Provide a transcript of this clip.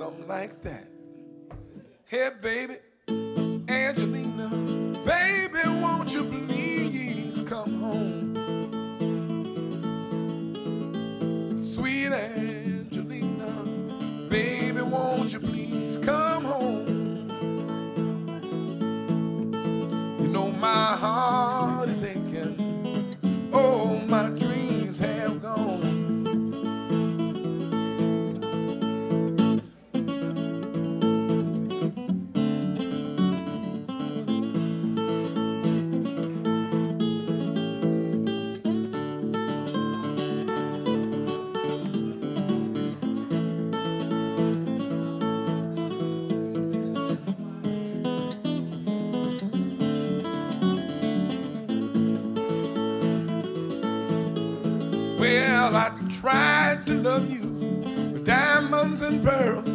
something like that. Hey, baby, Angelina, baby, won't you please come home? Sweet Angelina, baby, won't you please come home? You know my heart is aching, oh, my dreams have gone. Well, I tried to love you with diamonds and pearls.